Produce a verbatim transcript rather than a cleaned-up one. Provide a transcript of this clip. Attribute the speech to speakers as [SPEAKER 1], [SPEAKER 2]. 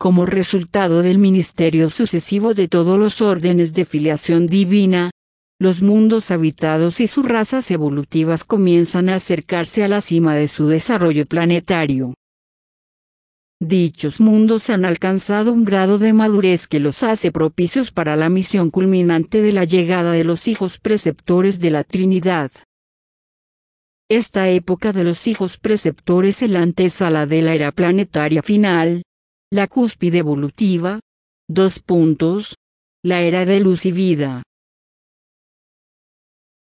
[SPEAKER 1] como resultado del ministerio sucesivo de todos los órdenes de filiación divina, los mundos habitados y sus razas evolutivas comienzan a acercarse a la cima de su desarrollo planetario. Dichos mundos han alcanzado un grado de madurez que los hace propicios para la misión culminante de la llegada de los hijos preceptores de la Trinidad. Esta época de los hijos preceptores es la antesala de la era planetaria final, la cúspide evolutiva. Dos puntos. La era de luz y vida.